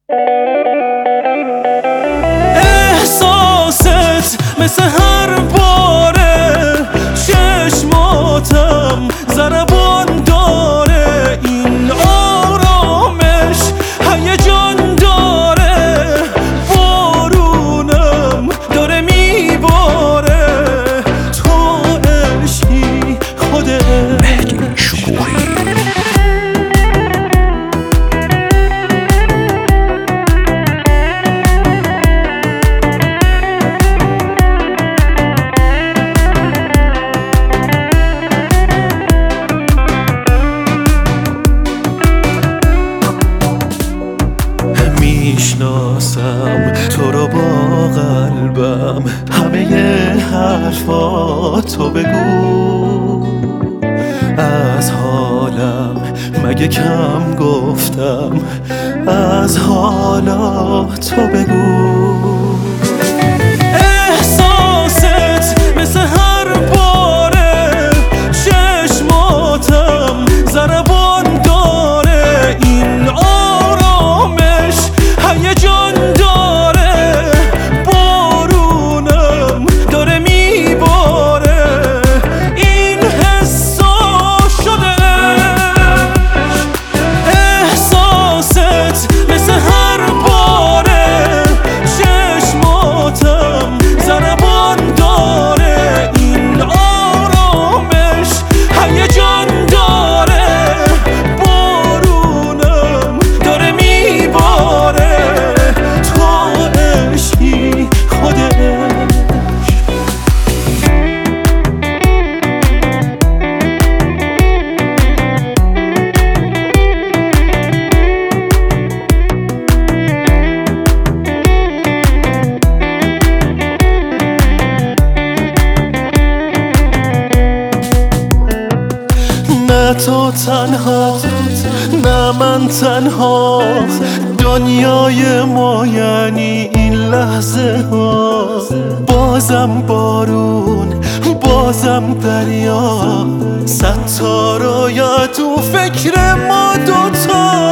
احساست مثل هر باره چشماتم ضربان داره، این آرامش هیجان داره، بارونم داره میباره، تو عشقی خودت میشناسم تو رو با قلبم، همه حرفاتو بگو، از حالم مگه کم گفتم، از حالاتو بگو. احساست مثل هر باره چشماتم ضربان داره، این آرامش هیجان داره، بارونم داره میباره، این حسا شده. احساست مثل هر باره چشماتم ضربان داره، این آرامش هیجان داره، بارونم داره میباره، تو عشقی خودش. نه تو تنها نه من تنها، دنیای ما یعنی این لحظه ها، بازم بارون بازم دریا، 100 تا رویا تو فکر ما دوتا.